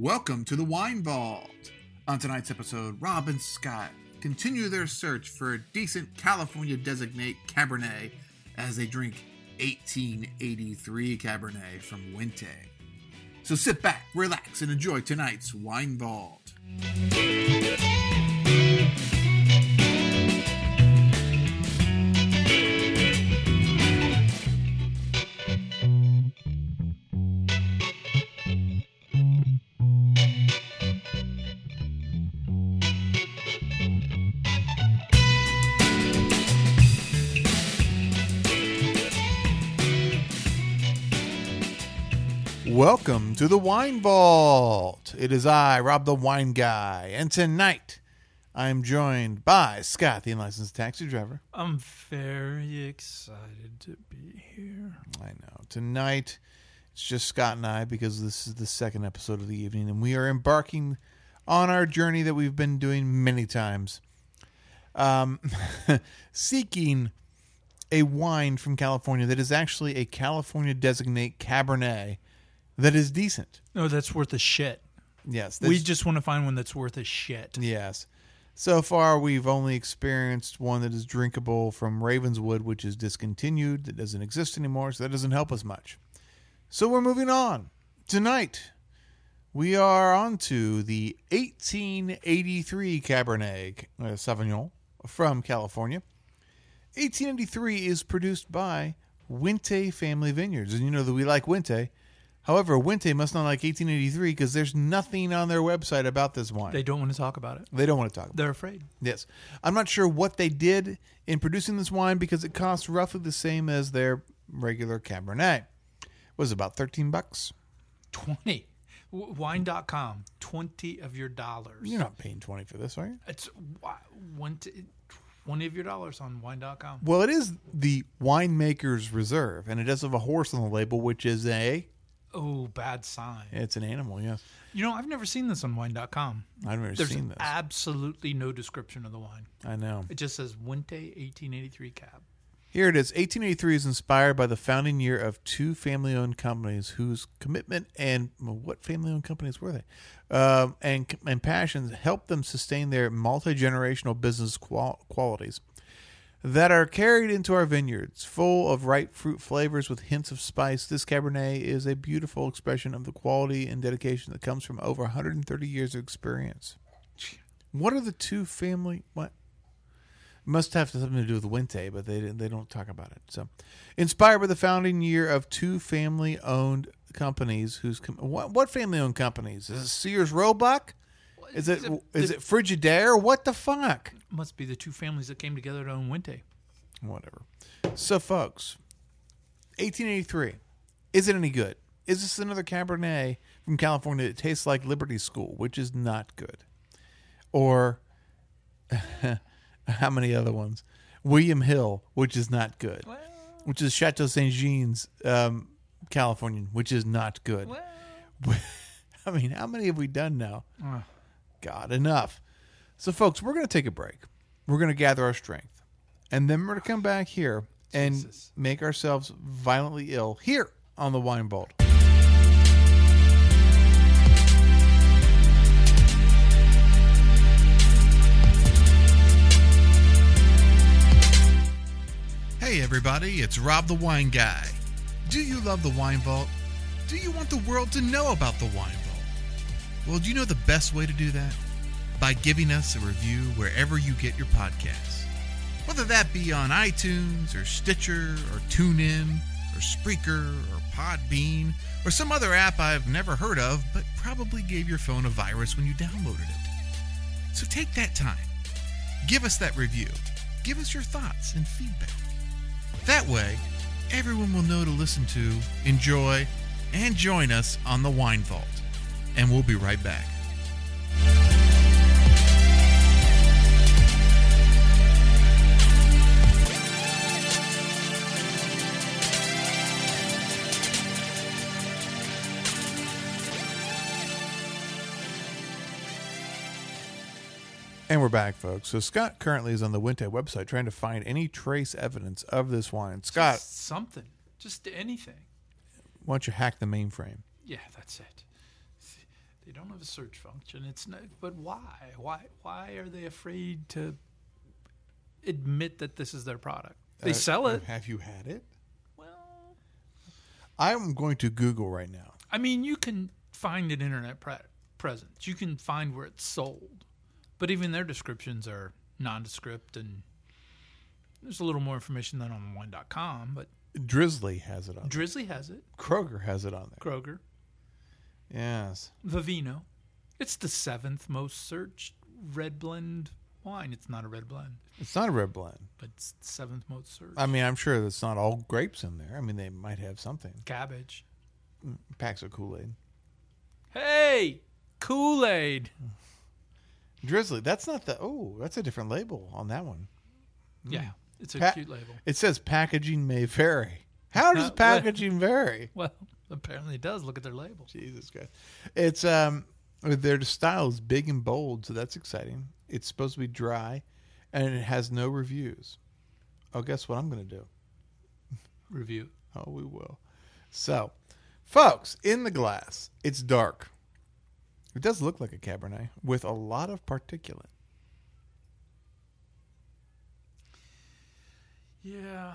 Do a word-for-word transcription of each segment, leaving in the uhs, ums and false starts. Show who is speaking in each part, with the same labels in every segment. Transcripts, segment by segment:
Speaker 1: Welcome to the Wine Vault. On tonight's episode, Rob and Scott continue their search for a decent California designate Cabernet as they drink eighteen eighty-three Cabernet from Wente. So sit back, relax, and enjoy tonight's Wine Vault. Welcome to the Wine Vault. It is I, Rob the Wine Guy, and tonight I am joined by Scott, the unlicensed taxi driver.
Speaker 2: I'm very excited to be here.
Speaker 1: I know. Tonight it's just Scott and I because this is the second episode of the evening, and we are embarking on our journey that we've been doing many times, um, seeking a wine from California that is actually a California designate Cabernet that is decent.
Speaker 2: No, that's worth a shit.
Speaker 1: Yes.
Speaker 2: We just want to find one that's worth a shit.
Speaker 1: Yes. So far, we've only experienced one that is drinkable from Ravenswood, which is discontinued. That doesn't exist anymore, so that doesn't help us much. So we're moving on. Tonight, we are on to the eighteen eighty-three Cabernet uh, Sauvignon from California. eighteen eighty-three is produced by Wente Family Vineyards. And you know that we like Wente. However, Wente must not like eighteen eighty-three because there's nothing on their website about this wine.
Speaker 2: They don't want to talk about it.
Speaker 1: They don't want to talk about it.
Speaker 2: They're afraid.
Speaker 1: Yes. I'm not sure what they did in producing this wine because it costs roughly the same as their regular Cabernet. It was about thirteen bucks.
Speaker 2: twenty. Wine dot com. twenty of your dollars.
Speaker 1: You're not paying twenty for this, are you?
Speaker 2: It's twenty of your dollars on wine dot com.
Speaker 1: Well, it is the winemaker's reserve, and it does have a horse on the label, which is a...
Speaker 2: Oh, bad sign.
Speaker 1: It's an animal, yes.
Speaker 2: You know, I've never seen this on wine dot com.
Speaker 1: I've never
Speaker 2: There's
Speaker 1: seen this.
Speaker 2: absolutely no description of the wine.
Speaker 1: I know.
Speaker 2: It just says Wente eighteen eighty-three Cab.
Speaker 1: Here it is. eighteen eighty-three is inspired by the founding year of two family-owned companies whose commitment and well, what family-owned companies were they? Um, and and passions helped them sustain their multi-generational business qual- qualities that are carried into our vineyards. Full of ripe fruit flavors with hints of spice, this Cabernet is a beautiful expression of the quality and dedication that comes from over one hundred thirty years of experience. What are the two family... What? Must have something to do with Wente, but they they don't talk about it. So, inspired by the founding year of two family-owned companies, whose com- what what family-owned companies? Is it Sears Roebuck? Is it
Speaker 2: The-
Speaker 1: is
Speaker 2: the-
Speaker 1: it Frigidaire? What the fuck?
Speaker 2: Must be the two families that came together to own Wente.
Speaker 1: Whatever. So, folks, eighteen eighty-three. Is it any good? Is this another Cabernet from California that tastes like Liberty School, which is not good? Or how many other ones? William Hill, which is not good.
Speaker 2: Well,
Speaker 1: Which is Chateau Saint Jean's um, Californian, which is not good.
Speaker 2: well.
Speaker 1: I mean, how many have we done now?
Speaker 2: Uh,
Speaker 1: God, enough. So, folks, we're going to take a break. We're going to gather our strength. And then we're going to come back here and
Speaker 2: Jesus.
Speaker 1: make ourselves violently ill here on the Wine Vault. Hey everybody, it's Rob the Wine Guy. Do you love the Wine Vault? Do you want the world to know about the Wine Vault? Well, do you know the best way to do that? By giving us a review wherever you get your podcasts. Whether that be on iTunes or Stitcher or TuneIn or Spreaker or Podbean or some other app I've never heard of but probably gave your phone a virus when you downloaded it. So take that time. Give us that review. Give us your thoughts and feedback. That way, everyone will know to listen to, enjoy, and join us on the Wine Vault. And we'll be right back. And we're back, folks. So Scott currently is on the Wente website trying to find any trace evidence of this wine. Scott,
Speaker 2: Just something. Just anything.
Speaker 1: why don't you hack the mainframe?
Speaker 2: Yeah, that's it. They don't have a search function. It's not, but why? Why? Why are they afraid to admit that this is their product? They
Speaker 1: Uh,
Speaker 2: sell it.
Speaker 1: Have you had it?
Speaker 2: Well,
Speaker 1: I'm going to Google right now.
Speaker 2: I mean, you can find an internet pre- presence. You can find where it's sold, but even their descriptions are nondescript, and there's a little more information than on wine dot com. But
Speaker 1: Drizzly has it on.
Speaker 2: Drizzly has it.
Speaker 1: Kroger has it on there.
Speaker 2: Kroger,
Speaker 1: Yes.
Speaker 2: Vivino. It's the seventh most searched red blend wine. It's not a red blend,
Speaker 1: It's not a red blend.
Speaker 2: but it's the seventh most searched.
Speaker 1: I mean, I'm sure that's not all grapes in there. I mean, they might have something.
Speaker 2: Cabbage.
Speaker 1: Packs of Kool-Aid.
Speaker 2: Hey, Kool-Aid.
Speaker 1: Drizzly. That's not the... Oh, that's a different label on that one.
Speaker 2: Yeah, it's a
Speaker 1: Pa-
Speaker 2: cute label.
Speaker 1: It says packaging may vary. How does
Speaker 2: Uh, what?
Speaker 1: packaging vary?
Speaker 2: Well, apparently it does. Look at their label.
Speaker 1: Jesus Christ. It's, um... Their style is big and bold, so that's exciting. It's supposed to be dry, and it has no reviews. Oh, guess what I'm going to do?
Speaker 2: Review.
Speaker 1: Oh, we will. So, folks, in the glass, it's dark. It does look like a Cabernet with a lot of particulate.
Speaker 2: Yeah.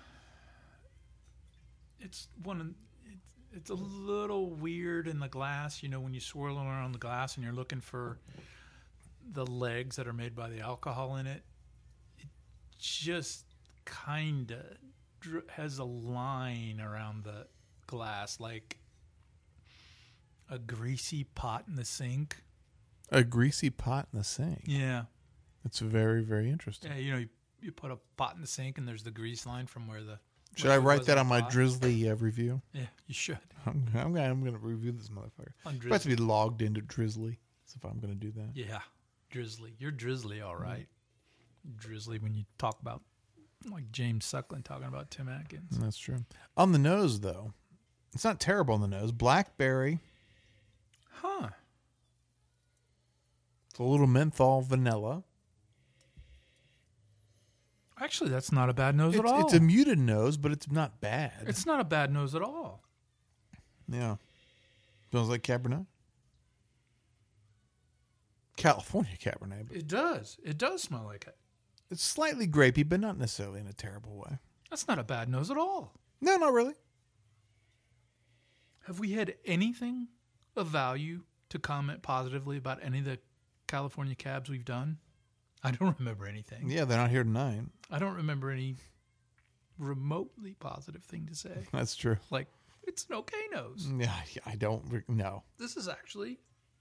Speaker 2: It's one of it's, it's a little weird in the glass, you know, when you swirl it around the glass and you're looking for the legs that are made by the alcohol in it. It just kind of dr- has a line around the glass like a greasy pot in the sink.
Speaker 1: A greasy pot in the sink.
Speaker 2: Yeah.
Speaker 1: It's very, very interesting.
Speaker 2: Yeah, you know, you, you put a pot in the sink and there's the grease line from where the
Speaker 1: Should
Speaker 2: where
Speaker 1: I
Speaker 2: it
Speaker 1: write
Speaker 2: was
Speaker 1: that
Speaker 2: in
Speaker 1: on
Speaker 2: the
Speaker 1: my
Speaker 2: pot.
Speaker 1: Drizzly uh, review?
Speaker 2: Yeah, you should.
Speaker 1: I'm, I'm, gonna, I'm gonna review this motherfucker.
Speaker 2: On
Speaker 1: It has to be logged into Drizzly. So if I'm gonna do that.
Speaker 2: Yeah, Drizzly. You're Drizzly, all right. Drizzly when you talk about, like James Suckling talking about Tim Atkins.
Speaker 1: That's true. On the nose, though, it's not terrible on the nose. Blackberry.
Speaker 2: Huh.
Speaker 1: It's a little menthol vanilla.
Speaker 2: Actually, that's not a bad nose
Speaker 1: It's,
Speaker 2: at all.
Speaker 1: it's a muted nose, but it's not bad.
Speaker 2: It's not a bad nose at all.
Speaker 1: Yeah. Smells like Cabernet. California Cabernet. But
Speaker 2: It does. It does smell like it.
Speaker 1: it's slightly grapey, but not necessarily in a terrible way.
Speaker 2: That's not a bad nose at all.
Speaker 1: No, not really.
Speaker 2: Have we had anything of value to comment positively about any of the California cabs we've done? I don't remember anything.
Speaker 1: Yeah, they're not here tonight.
Speaker 2: I don't remember any remotely positive thing to say.
Speaker 1: That's true.
Speaker 2: Like, it's an okay nose.
Speaker 1: Yeah, I don't re- no.
Speaker 2: This is actually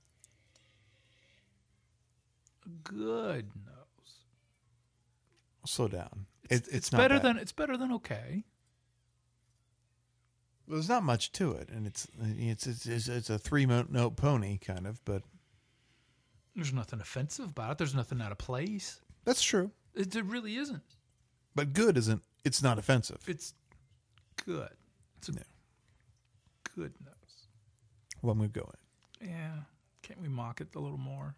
Speaker 2: a good nose.
Speaker 1: Slow down. It, it's
Speaker 2: It's
Speaker 1: not
Speaker 2: better
Speaker 1: bad.
Speaker 2: than it's better than okay.
Speaker 1: There's not much to it, and it's it's it's it's, it's a three note pony kind of, but
Speaker 2: There's nothing offensive about it. There's nothing out of place.
Speaker 1: that's true.
Speaker 2: It, it really isn't.
Speaker 1: But good isn't. It's not offensive.
Speaker 2: It's good. It's a
Speaker 1: Yeah.
Speaker 2: good nose.
Speaker 1: Well, I'm gonna go in.
Speaker 2: Yeah. Can't we mock it a little more?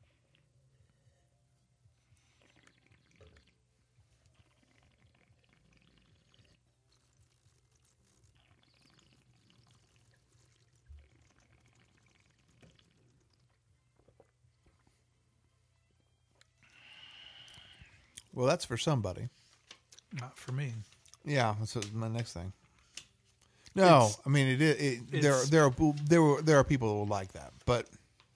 Speaker 1: Well, that's for somebody.
Speaker 2: Not for me.
Speaker 1: Yeah, that's my next thing. No,
Speaker 2: It's-
Speaker 1: I mean it. It, it there,
Speaker 2: it's-
Speaker 1: there are there were there are people who will like that, but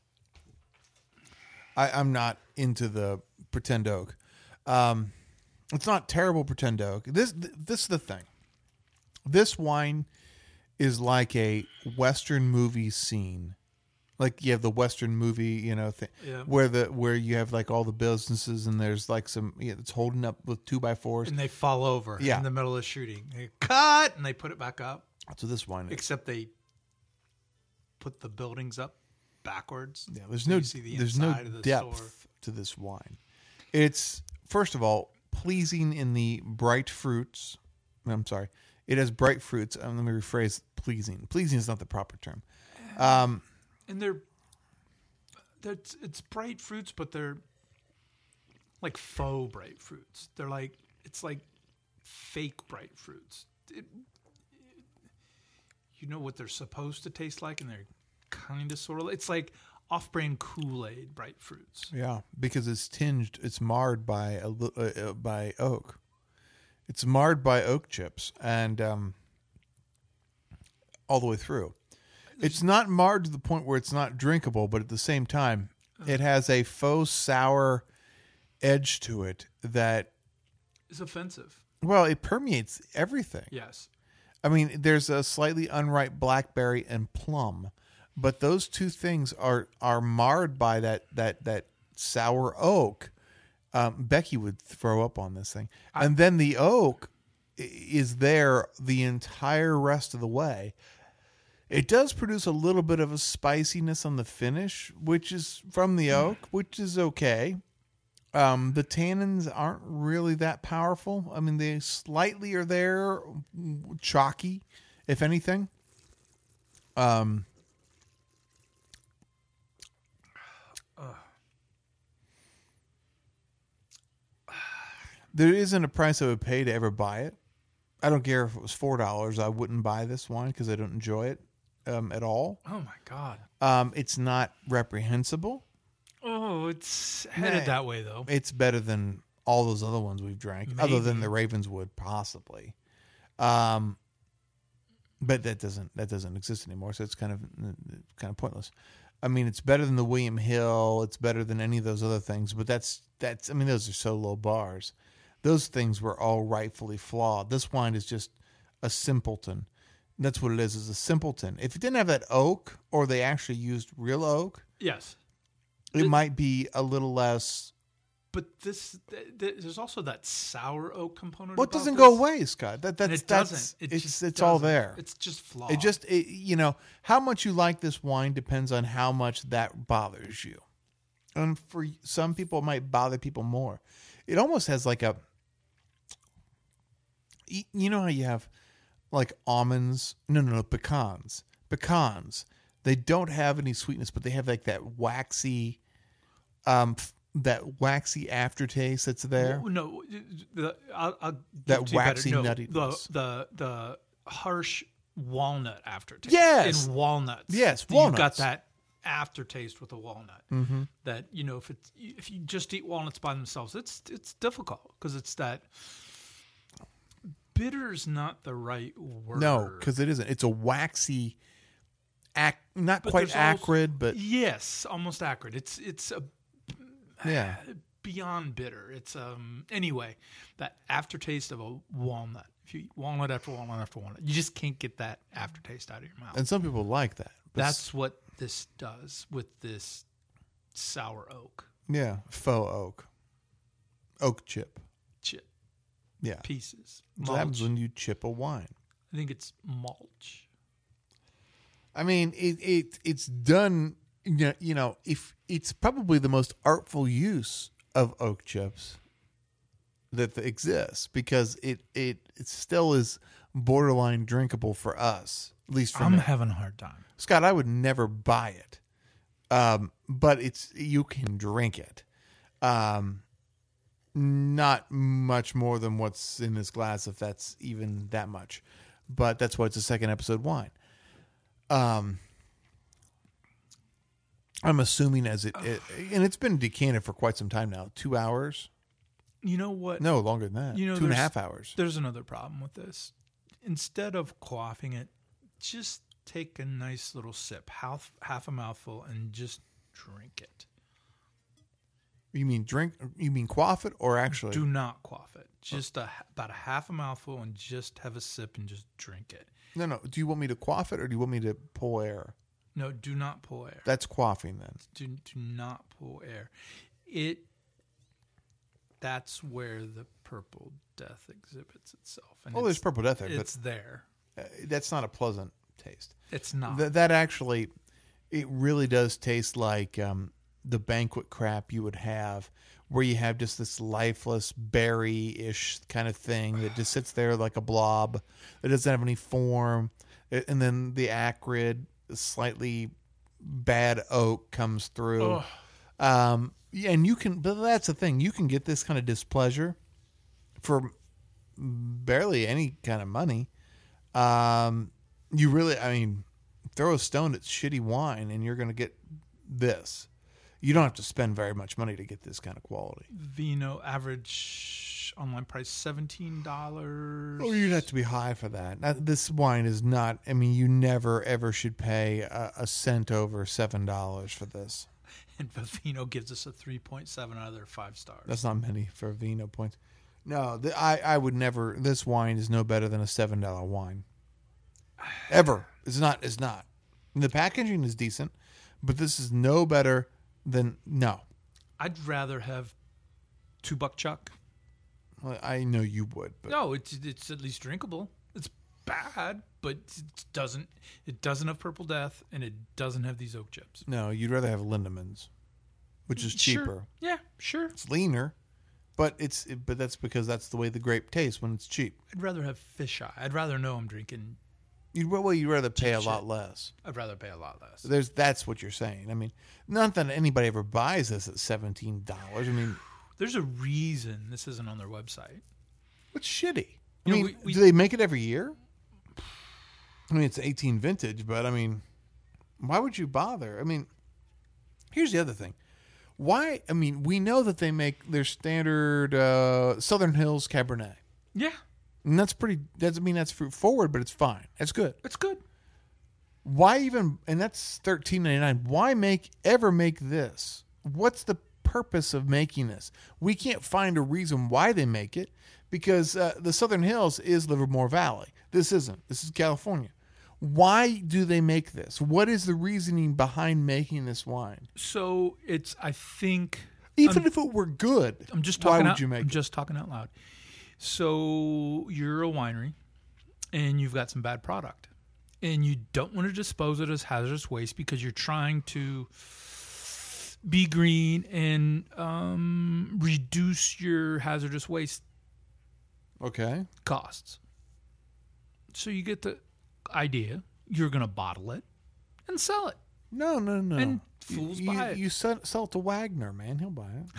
Speaker 1: I, I'm not into the pretend oak. Um, it's not terrible pretend oak. This this is the thing. This wine is like a Western movie scene. Like you have the Western movie, you know, thing
Speaker 2: Yeah.
Speaker 1: where the where you have like all the businesses and there's like some yeah, it's holding up with two by fours.
Speaker 2: And they fall over
Speaker 1: Yeah.
Speaker 2: in the middle of shooting. They cut and they put it back up.
Speaker 1: So this wine is.
Speaker 2: Except they put the buildings up backwards.
Speaker 1: Yeah, there's
Speaker 2: So
Speaker 1: no
Speaker 2: you see the
Speaker 1: there's no
Speaker 2: inside of the
Speaker 1: depth
Speaker 2: store.
Speaker 1: to this wine. It's first of all pleasing in the bright fruits. I'm sorry, it has bright fruits. Um, let me rephrase pleasing. Pleasing is not the proper term. Um,
Speaker 2: And they're, that's it's bright fruits, but they're like faux bright fruits. They're like it's like fake bright fruits. It, you know what they're supposed to taste like, and they're kind of sort of. It's like off-brand Kool-Aid bright fruits.
Speaker 1: Yeah, because it's tinged, it's marred by a li- uh, uh, by oak. It's marred by oak chips, and um, all the way through. It's not marred to the point where it's not drinkable, but at the same time, it has a faux sour edge to it that
Speaker 2: It's offensive.
Speaker 1: Well, it permeates everything.
Speaker 2: Yes.
Speaker 1: I mean, there's a slightly unripe blackberry and plum, but those two things are are marred by that that that sour oak. Um, Becky would throw up on this thing,
Speaker 2: I,
Speaker 1: and then the oak is there the entire rest of the way. It does produce a little bit of a spiciness on the finish, which is from the oak, which is okay. Um, the tannins aren't really that powerful. I mean, they slightly are there, chalky, if anything. Um, uh. There isn't a price I would pay to ever buy it. I don't care if it was four dollars. I wouldn't buy this wine because I don't enjoy it um, at all.
Speaker 2: Oh, my God.
Speaker 1: Um, it's not reprehensible.
Speaker 2: Oh, it's headed
Speaker 1: Nah,
Speaker 2: that way, though.
Speaker 1: It's better than all those other ones we've drank,
Speaker 2: Maybe.
Speaker 1: other than the Ravenswood, possibly. Um, but that doesn't that doesn't exist anymore, so it's kind of kind of pointless. I mean, it's better than the William Hill. It's better than any of those other things, but that's that's. I mean, those are so low bars. Those things were all rightfully flawed. This wine is just a simpleton. That's what it is. Is a simpleton. If it didn't have that oak, or they actually used real oak,
Speaker 2: Yes.
Speaker 1: it
Speaker 2: It-
Speaker 1: might be a little less.
Speaker 2: But this, th- th- there's also that sour oak component.
Speaker 1: Well, it
Speaker 2: about
Speaker 1: doesn't
Speaker 2: this.
Speaker 1: go away, Scott. That
Speaker 2: And
Speaker 1: that's
Speaker 2: it
Speaker 1: that's
Speaker 2: doesn't. It
Speaker 1: it's
Speaker 2: just
Speaker 1: it's all
Speaker 2: doesn't.
Speaker 1: there.
Speaker 2: It's just flawed.
Speaker 1: It just it, you know how much you like this wine depends on how much that bothers you, and for some people it might bother people more. It almost has like a. You know how you have like almonds? No, no, no, pecans. Pecans. They don't have any sweetness, but they have like that waxy, um, that waxy aftertaste that's there.
Speaker 2: Well, no, the, I'll, I'll give
Speaker 1: That
Speaker 2: it to you better.
Speaker 1: waxy
Speaker 2: no,
Speaker 1: nuttiness.
Speaker 2: The, the the harsh walnut aftertaste.
Speaker 1: Yes.
Speaker 2: In walnuts.
Speaker 1: Yes,
Speaker 2: You've got
Speaker 1: walnuts.
Speaker 2: that aftertaste with a walnut.
Speaker 1: Mm-hmm.
Speaker 2: That you know, if it's if you just eat walnuts by themselves, it's it's difficult because it's that. Bitter's not the right word.
Speaker 1: No, because it isn't. It's a waxy, ac- not
Speaker 2: But
Speaker 1: quite
Speaker 2: there's also-
Speaker 1: acrid, but
Speaker 2: yes, almost acrid. It's it's a
Speaker 1: yeah.
Speaker 2: beyond bitter. It's um anyway that aftertaste of a walnut. If you eat walnut after walnut after walnut, you just can't get that aftertaste out of your mouth.
Speaker 1: And some people like that. But
Speaker 2: That's what this does with this sour oak
Speaker 1: yeah, faux oak, oak chip.
Speaker 2: chip
Speaker 1: Yeah,
Speaker 2: pieces.
Speaker 1: so that happens
Speaker 2: Mulch.
Speaker 1: when you chip a wine.
Speaker 2: I think it's mulch.
Speaker 1: I mean, it, it it's done. You know, you know, if it's probably the most artful use of oak chips that exists because it it it still is borderline drinkable for us, at least for
Speaker 2: I'm
Speaker 1: me.
Speaker 2: having a hard time.
Speaker 1: Scott, I would never buy it, um, but it's you can drink it. Um, not much more than what's in this glass, if that's even that much. But that's why it's a second episode wine. Um, I'm assuming as it, it and it's been decanted for quite some time now. Two hours?
Speaker 2: You know what?
Speaker 1: No, longer than that.
Speaker 2: You know,
Speaker 1: Two and a
Speaker 2: there's-
Speaker 1: half hours.
Speaker 2: There's another problem with this. Instead of quaffing it, just take a nice little sip, half half a mouthful, and just drink it.
Speaker 1: You mean drink? You mean quaff it, or actually?
Speaker 2: Do not quaff it. Just a, about a half a mouthful, and just have a sip and just drink it.
Speaker 1: No, no. Do you want me to quaff it, or do you want me to pull air?
Speaker 2: No, do not pull air.
Speaker 1: That's quaffing then.
Speaker 2: Do do not pull air. It. That's where the purple death exhibits itself. And
Speaker 1: Oh, there's
Speaker 2: it's,
Speaker 1: purple death there,
Speaker 2: It's there.
Speaker 1: but uh, that's not a pleasant taste.
Speaker 2: It's not.
Speaker 1: Th- that actually, it really does taste like um, the banquet crap you would have, where you have just this lifeless berry-ish kind of thing that just sits there like a blob that doesn't have any form, A- and then the acrid, slightly bad oak comes through.
Speaker 2: Ugh.
Speaker 1: Um, yeah, and you can, but that's the thing, you can get this kind of displeasure for barely any kind of money. Um, you really, I mean, throw a stone at shitty wine and you're going to get this. You don't have to spend very much money to get this kind of quality.
Speaker 2: Vino average online price seventeen dollars.
Speaker 1: Oh, you'd have to be high for that. Now, this wine is not. I mean, you never ever should pay a, a cent over seven dollars for this.
Speaker 2: And Vivino gives us a three point seven out of their five stars.
Speaker 1: That's not many for Vino points. No, the, I I would never. This wine is no better than a seven dollar wine. Ever. It's not. It's not. The packaging is decent, but this is no better than no.
Speaker 2: I'd rather have two buck chuck.
Speaker 1: Well, I know you would, but
Speaker 2: No, it's it's at least drinkable. It's bad, but it doesn't it doesn't have Purple Death, and it doesn't have these oak chips.
Speaker 1: no, you'd rather have Lindemans, which is cheaper.
Speaker 2: Sure. Yeah, sure.
Speaker 1: It's leaner, but it's but that's because that's the way the grape tastes when it's cheap.
Speaker 2: I'd rather have fisheye. I'd rather know I'm drinking.
Speaker 1: You'd well, you'd rather pay a
Speaker 2: Cheap
Speaker 1: lot
Speaker 2: shit.
Speaker 1: less.
Speaker 2: I'd rather pay a lot less.
Speaker 1: There's that's what you're saying. I mean, not that anybody ever buys this at seventeen dollars. I mean,
Speaker 2: There's a reason this isn't on their website.
Speaker 1: it's shitty. I
Speaker 2: You know,
Speaker 1: mean,
Speaker 2: we- we-
Speaker 1: do they make it every year? I mean, it's eighteen vintage, but I mean, why would you bother? I mean, here's the other thing. Why? I mean, we know that they make their standard uh, Southern Hills Cabernet,
Speaker 2: Yeah,
Speaker 1: and that's pretty. Doesn't mean that's fruit forward, but it's fine. It's good.
Speaker 2: it's good.
Speaker 1: Why even? And that's thirteen ninety nine. Why make ever make this? What's the purpose of making this? We can't find a reason why they make it because uh, the Southern Hills is Livermore Valley. This isn't. This is California. Why do they make this? What is the reasoning behind making this wine?
Speaker 2: So it's I think
Speaker 1: Even if it were good,
Speaker 2: I'm just
Speaker 1: why
Speaker 2: talking
Speaker 1: would
Speaker 2: out,
Speaker 1: you make
Speaker 2: I'm
Speaker 1: it?
Speaker 2: just talking out loud. So you're a winery, and you've got some bad product, and you don't want to dispose it as hazardous waste because you're trying to be green and um, reduce your hazardous waste
Speaker 1: Okay.
Speaker 2: costs. So you get the idea. You're going to bottle it and sell it.
Speaker 1: No, no, no.
Speaker 2: And
Speaker 1: You-
Speaker 2: fools
Speaker 1: you,
Speaker 2: buy it.
Speaker 1: You sell, sell it to Wagner, man. He'll buy it.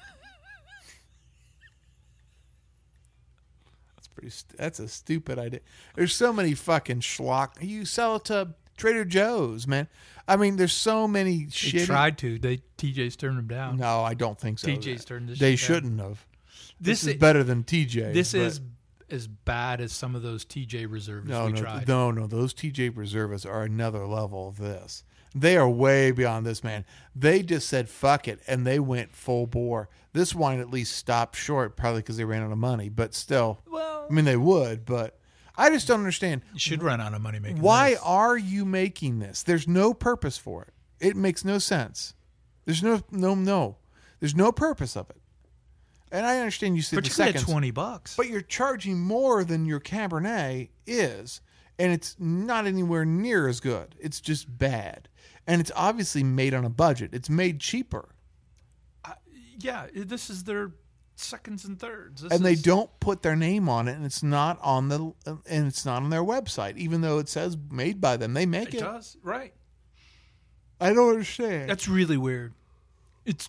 Speaker 1: That's pretty. St- that's a stupid idea. There's so many fucking schlock. You sell it to Trader Joe's, man. I mean, there's so many
Speaker 2: They
Speaker 1: shit.
Speaker 2: tried to. They T J's turned them down.
Speaker 1: No, I don't think so.
Speaker 2: T J's turned this
Speaker 1: They
Speaker 2: shit down.
Speaker 1: shouldn't have. This,
Speaker 2: This
Speaker 1: is
Speaker 2: i-
Speaker 1: better than T J.
Speaker 2: This is as bad as some of those T J reserves
Speaker 1: no,
Speaker 2: we
Speaker 1: no,
Speaker 2: tried.
Speaker 1: no, no. Those T J Reservists are another level of this. They are way beyond this, man. They just said fuck it, and they went full bore. This wine at least stopped short, probably because they ran out of money. But still,
Speaker 2: Well,
Speaker 1: I mean, they would. But I just don't understand.
Speaker 2: you should run out of money making
Speaker 1: Why
Speaker 2: this.
Speaker 1: are you making this? There's no purpose for it. It makes no sense. There's no, no, no. There's no purpose of it. And I understand you said
Speaker 2: But
Speaker 1: the
Speaker 2: you can get
Speaker 1: seconds,
Speaker 2: twenty bucks.
Speaker 1: but you're charging more than your Cabernet is, and it's not anywhere near as good. It's just bad, and it's obviously made on a budget. It's made cheaper,
Speaker 2: yeah, i- this is their seconds and thirds. This
Speaker 1: and they
Speaker 2: is-
Speaker 1: don't put their name on it, and it's not on the and it's not on their website, even though it says made by them. They make
Speaker 2: It
Speaker 1: it.
Speaker 2: does right.
Speaker 1: I don't understand.
Speaker 2: That's really weird. It's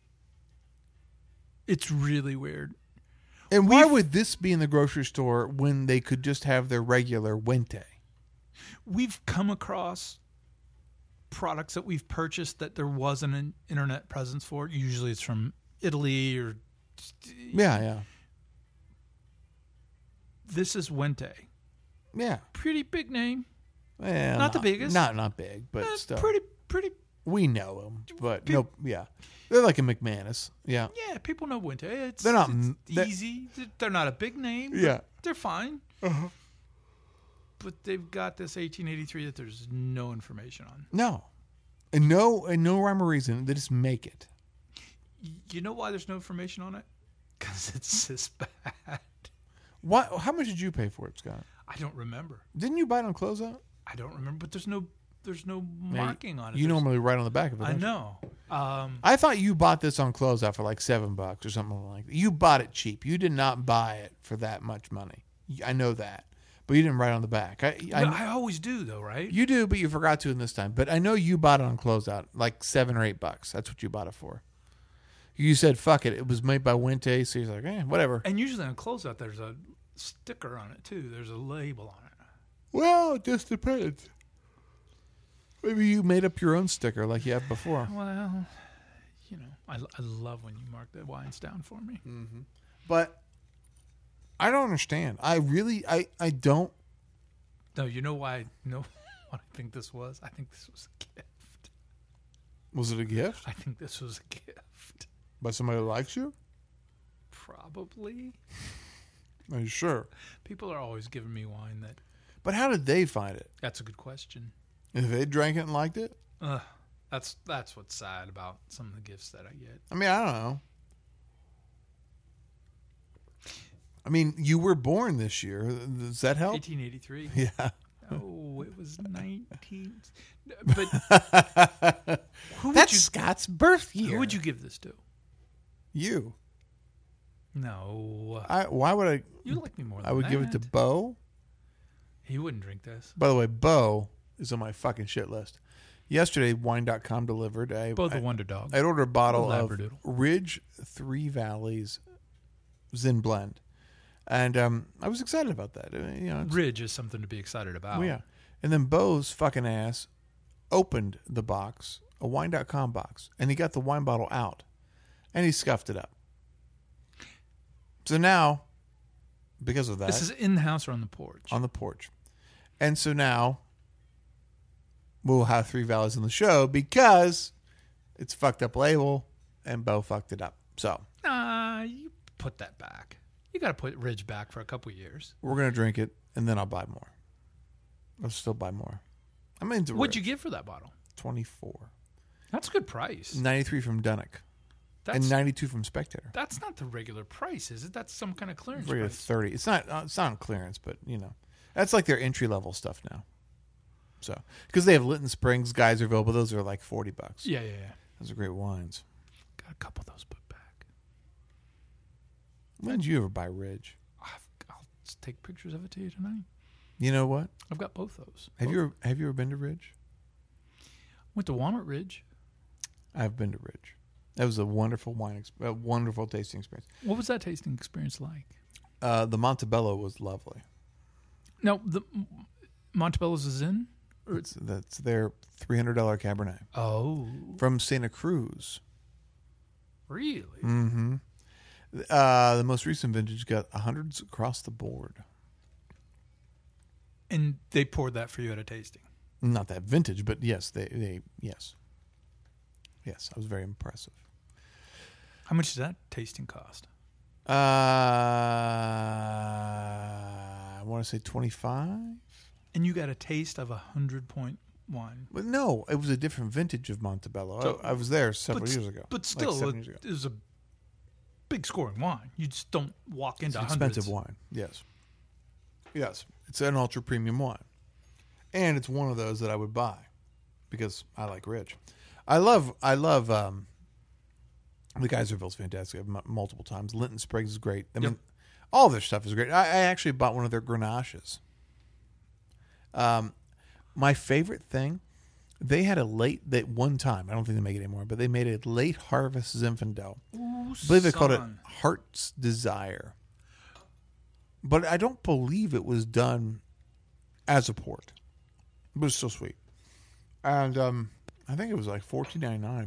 Speaker 2: it's really weird.
Speaker 1: And why
Speaker 2: We've-
Speaker 1: would this be in the grocery store when they could just have their regular Wente?
Speaker 2: We've come across products that we've purchased that there wasn't an internet presence for. Usually, it's from Italy or
Speaker 1: Yeah, yeah,
Speaker 2: this is Wente.
Speaker 1: yeah.
Speaker 2: Pretty big name.
Speaker 1: Well,
Speaker 2: Not the biggest.
Speaker 1: Not not big, but
Speaker 2: Uh,
Speaker 1: still.
Speaker 2: pretty pretty.
Speaker 1: We know them, but no, yeah, they're like a McManus. Yeah,
Speaker 2: Yeah, people know Wente. It's
Speaker 1: They're not
Speaker 2: it's
Speaker 1: m- they're-
Speaker 2: easy. They're not a big name. but
Speaker 1: Yeah.
Speaker 2: they're fine.
Speaker 1: Uh-huh.
Speaker 2: But they've got this eighteen eighty-three that there's no information on.
Speaker 1: no, and no, and no rhyme or reason. They just make it.
Speaker 2: Y- You know why there's no information on it? Because it's this bad.
Speaker 1: Why? How much did you pay for it, Scott?
Speaker 2: I don't remember.
Speaker 1: Didn't you buy it on closeout?
Speaker 2: I don't remember. But there's no there's no marking on it.
Speaker 1: You
Speaker 2: There's-
Speaker 1: normally write on the back of it.
Speaker 2: I
Speaker 1: don't you?
Speaker 2: know. Um,
Speaker 1: I thought you bought this on closeout for like seven bucks or something like that. You bought it cheap. You did not buy it for that much money. I know that, but you didn't write on the back. I, I,
Speaker 2: I, I always do though, right?
Speaker 1: you do, but you forgot to in this time. But I know you bought it on closeout, like seven or eight bucks. That's what you bought it for. You said, "Fuck it." It was made by Wente, so you're like, "Eh, whatever."
Speaker 2: And usually on closeout, there's a sticker on it too. There's a label on it.
Speaker 1: Well, it just depends. Maybe you made up your own sticker like you have before.
Speaker 2: Well, you know, I, I love when you mark the wines down for me.
Speaker 1: Mm-hmm. But I don't understand. I really, I, I don't.
Speaker 2: No, you know why? You know what I think this was? I think this was a gift.
Speaker 1: Was it a gift?
Speaker 2: I think this was a gift.
Speaker 1: By somebody who likes you?
Speaker 2: Probably.
Speaker 1: Are you sure?
Speaker 2: People are always giving me wine that.
Speaker 1: But how did they find it?
Speaker 2: That's a good question.
Speaker 1: If they drank it and liked it?
Speaker 2: Ugh, that's that's what's sad about some of the gifts that I get.
Speaker 1: I mean, I don't know. I mean, you were born this year. Does that help?
Speaker 2: eighteen eighty-three.
Speaker 1: Yeah.
Speaker 2: Oh, it was nineteen. But who would
Speaker 1: That's
Speaker 2: you,
Speaker 1: Scott's birth year.
Speaker 2: who would you give this to?
Speaker 1: You.
Speaker 2: No.
Speaker 1: I. Why would I?
Speaker 2: You like me more than
Speaker 1: I would
Speaker 2: that.
Speaker 1: give it to Bo.
Speaker 2: He wouldn't drink this.
Speaker 1: By the way, Bo is on my fucking shit list. Yesterday, wine dot com delivered. I,
Speaker 2: Both
Speaker 1: I,
Speaker 2: a Wonder Dog.
Speaker 1: I'd ordered a bottle
Speaker 2: A
Speaker 1: of
Speaker 2: Labradoodle.
Speaker 1: Ridge Three Valleys Zin Blend. And um, I was excited about that. I mean, you know, it's-
Speaker 2: Ridge is something to be excited about.
Speaker 1: well, yeah. And then Bo's fucking ass opened the box, a wine dot com box, and he got the wine bottle out, and he scuffed it up. So now, because of that,
Speaker 2: This is in the house or on the porch?
Speaker 1: on the porch. And so now we'll have Three Valleys on the show because it's fucked up label and Bo fucked it up. So
Speaker 2: Nah, you put that back. You got to put Ridge back for a couple years.
Speaker 1: we're going to drink it and then I'll buy more. I'll still buy more. I'm into
Speaker 2: What'd you
Speaker 1: Ridge.
Speaker 2: give for that bottle?
Speaker 1: twenty-four.
Speaker 2: That's a good price.
Speaker 1: ninety-three from Dunnick
Speaker 2: That's
Speaker 1: and ninety-two from Spectator.
Speaker 2: that's not the regular price, is it? That's some kind of clearance
Speaker 1: Regular
Speaker 2: price.
Speaker 1: thirty. It's not. Uh, it's not on clearance, but you know, that's like their entry level stuff now. So because they have Lytton Springs, Geyserville, but those are like forty bucks.
Speaker 2: Yeah, yeah, yeah.
Speaker 1: Those are great wines.
Speaker 2: Got a couple of those put back.
Speaker 1: When did you ever buy Ridge?
Speaker 2: I've, I'll just take pictures of it to you tonight.
Speaker 1: You know what?
Speaker 2: I've got both those.
Speaker 1: Have
Speaker 2: Both.
Speaker 1: you ever, have you ever been to Ridge?
Speaker 2: Went to Walnut Ridge.
Speaker 1: I've been to Ridge. That was a wonderful wine, ex- a wonderful tasting experience.
Speaker 2: What was that tasting experience like?
Speaker 1: Uh, the Montebello was lovely.
Speaker 2: No, the Montebello's is in.
Speaker 1: It's, that's their three hundred dollar Cabernet
Speaker 2: Oh,
Speaker 1: from Santa Cruz.
Speaker 2: really?
Speaker 1: Mm-hmm. Uh, the most recent vintage got hundreds across the board.
Speaker 2: And they poured that for you at a tasting.
Speaker 1: Not that vintage, but yes, they, they yes. Yes, I was very impressive.
Speaker 2: How much does that tasting cost?
Speaker 1: Uh, I want to say twenty-five.
Speaker 2: And you got a taste of a hundred point wine.
Speaker 1: But no, it was a different vintage of Montebello.
Speaker 2: So-
Speaker 1: I, I was there several
Speaker 2: but,
Speaker 1: years ago.
Speaker 2: But
Speaker 1: like
Speaker 2: still,
Speaker 1: seven
Speaker 2: it,
Speaker 1: years ago.
Speaker 2: it was a big scoring wine. You just don't walk
Speaker 1: It's
Speaker 2: into
Speaker 1: an
Speaker 2: hundreds.
Speaker 1: expensive wine. Yes. Yes. It's an ultra premium wine. And it's one of those that I would buy because I like Ridge. I love, I love, um, the Geyserville's fantastic. I've m- multiple times. Linton Springs is great. I
Speaker 2: Yep.
Speaker 1: mean, all their stuff is great. I, I actually bought one of their Grenaches. Um, my favorite thing, they had a late, that one time, I don't think they make it anymore, but they made a late harvest Zinfandel.
Speaker 2: Ooh,
Speaker 1: I believe they called it
Speaker 2: son.
Speaker 1: Heart's Desire. But I don't believe it was done as a port. It was so sweet. And um, I think it was like fourteen ninety-nine.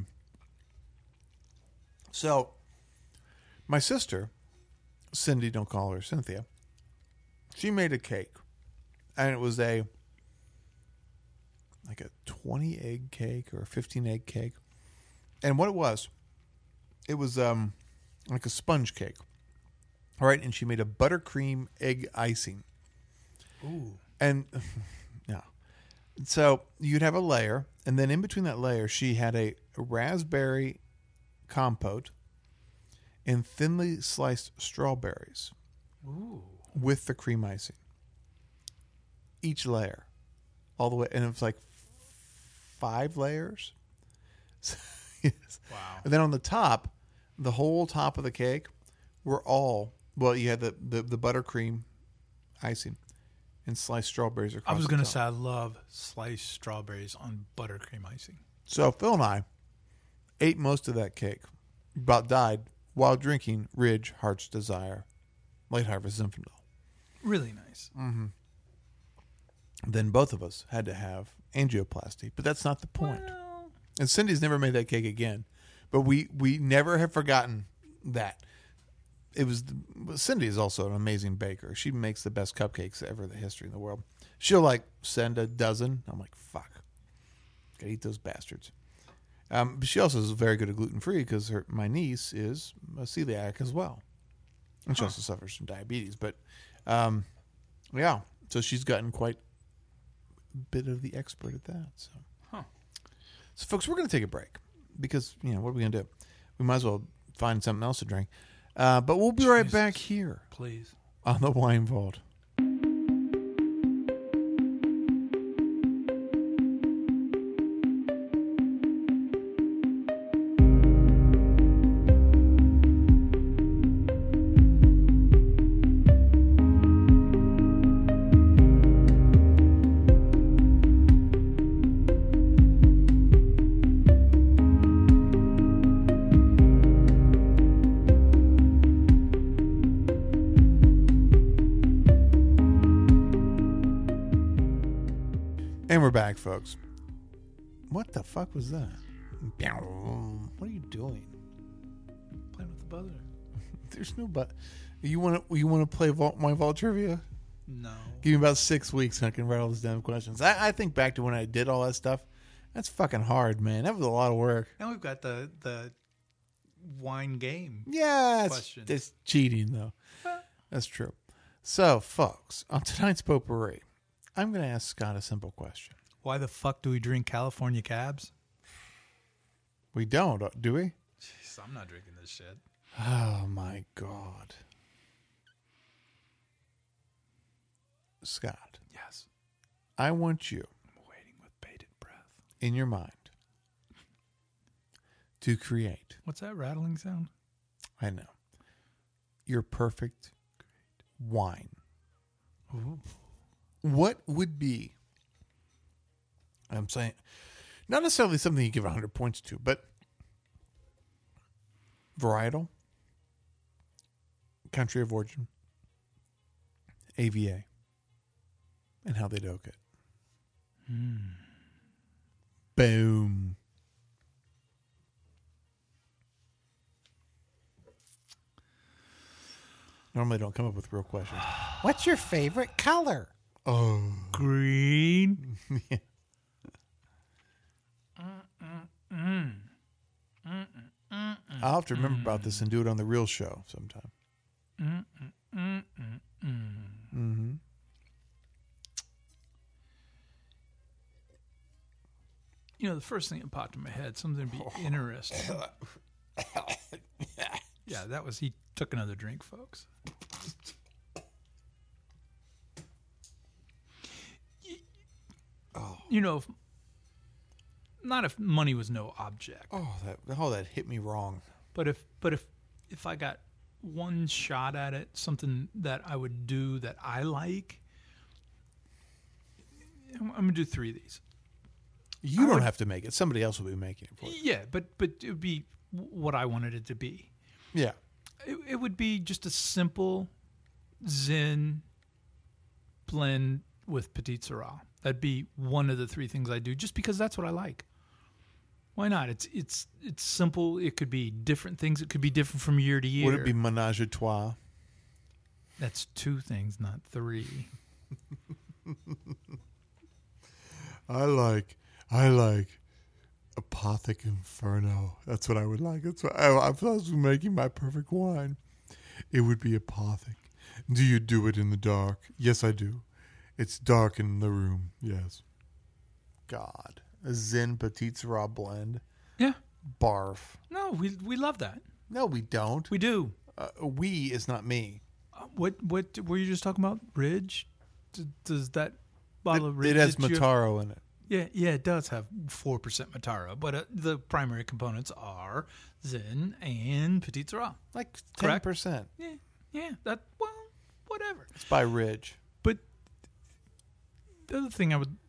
Speaker 1: So my sister, Cindy, don't call her Cynthia, she made a cake. And it was a like a twenty egg cake or a fifteen egg cake. And what it was, it was um like a sponge cake. All right, and she made a buttercream egg icing.
Speaker 2: Ooh.
Speaker 1: And yeah. So you'd have a layer, and then in between that layer, she had a raspberry compote and thinly sliced strawberries
Speaker 2: Ooh.
Speaker 1: with the cream icing. Each layer. All the way, and it was like five layers. Yes.
Speaker 2: Wow.
Speaker 1: And then on the top, the whole top of the cake were all, well, you had the, the, the buttercream icing and sliced strawberries across
Speaker 2: I was
Speaker 1: the
Speaker 2: going to
Speaker 1: top.
Speaker 2: say I love sliced strawberries on buttercream icing.
Speaker 1: So Phil and I ate most of that cake, about died, while drinking Ridge Heart's Desire Late Harvest Zinfandel.
Speaker 2: Really nice.
Speaker 1: Mm-hmm. Then both of us had to have angioplasty, but that's not the point.
Speaker 2: Well,
Speaker 1: And Cindy's never made that cake again. But we, we never have forgotten that. It was the, Cindy is also an amazing baker. She makes the best cupcakes ever in the history of the world. She'll like send a dozen. I'm like, fuck, gotta eat those bastards. Um, but she also is very good at gluten free because her my niece is a celiac as well, and she
Speaker 2: Huh.
Speaker 1: also suffers from diabetes. But um, yeah, so she's gotten quite a bit of the expert at that. So,
Speaker 2: Huh.
Speaker 1: so folks, we're gonna take a break because you know what are we gonna do? We might as well find something else to drink. Uh, but we'll be right
Speaker 2: Jesus.
Speaker 1: back here
Speaker 2: Please.
Speaker 1: on the Wine Vault. And we're back, folks. What the fuck was that? What are you doing?
Speaker 2: Playing with the buzzer.
Speaker 1: There's no but. You want to? You want to play vault, my vault trivia?
Speaker 2: No.
Speaker 1: Give me about six weeks, and I can write all these damn questions. I, I think back to when I did all that stuff. That's fucking hard, man. That was a lot of work.
Speaker 2: Now we've got the the wine game.
Speaker 1: Yeah, it's,
Speaker 2: Questions.
Speaker 1: it's cheating though. That's true. So, folks, on tonight's potpourri, I'm going to ask Scott a simple question.
Speaker 2: Why the fuck do we drink California cabs?
Speaker 1: We don't, do we?
Speaker 2: Jeez, I'm not drinking this shit.
Speaker 1: Oh my God, Scott,
Speaker 2: Yes.
Speaker 1: I want you
Speaker 2: I'm waiting with bated breath.
Speaker 1: in your mind to create.
Speaker 2: What's that rattling sound?
Speaker 1: I know your perfect wine.
Speaker 2: Ooh.
Speaker 1: What would be? I'm saying, not necessarily something you give one hundred points to, but varietal, country of origin, A V A, and how they'd oak it.
Speaker 2: Mm.
Speaker 1: Boom. Normally don't come up with real questions. What's your favorite color? Oh.
Speaker 2: Green.
Speaker 1: Yeah.
Speaker 2: Mm.
Speaker 1: I'll have to remember about this and do it on the real show sometime.
Speaker 2: Mm, mm, mm, mm, mm.
Speaker 1: Mm-hmm.
Speaker 2: You know, the first thing that popped in my head, something to be interesting. Yeah, that was, he took another drink, folks.
Speaker 1: Oh.
Speaker 2: You know, if, not if money was no object,
Speaker 1: Oh, that oh that hit me wrong.
Speaker 2: but if but if if I got one shot at it, something that I would do that I like, I'm, I'm gonna do three of these.
Speaker 1: You
Speaker 2: I
Speaker 1: don't
Speaker 2: would-
Speaker 1: have to make it. Somebody else will be making it for you.
Speaker 2: Yeah, but but it would be what I wanted it to be.
Speaker 1: Yeah.
Speaker 2: It, it would be just a simple Zin blend with Petit Syrah. That'd be one of the three things I do, just because that's what I like. Why not? It's it's it's simple. It could be different things. It could be different from year to year.
Speaker 1: Would it be menage a trois?
Speaker 2: That's two things, not three.
Speaker 1: I like, I like Apothic Inferno. That's what I would like. That's what I, if I was making my perfect wine, it would be Apothic. Do you do it in the dark? Yes, I do. It's dark in the room. Yes. God, a Zin Petit Syrah blend.
Speaker 2: Yeah.
Speaker 1: Barf.
Speaker 2: No, we we love that.
Speaker 1: No, we don't.
Speaker 2: We do.
Speaker 1: Uh, we is not me.
Speaker 2: Uh, what what were you just talking about? Ridge? D- does that bottle
Speaker 1: It,
Speaker 2: of Ridge?
Speaker 1: it has
Speaker 2: that you-
Speaker 1: Mataro in it.
Speaker 2: Yeah, yeah, it does have four percent Mataro, but uh, the primary components are Zin and Petit Syrah.
Speaker 1: Like ten
Speaker 2: Correct.
Speaker 1: percent.
Speaker 2: Yeah, yeah, that, well, whatever.
Speaker 1: It's by Ridge.
Speaker 2: But the other thing I would,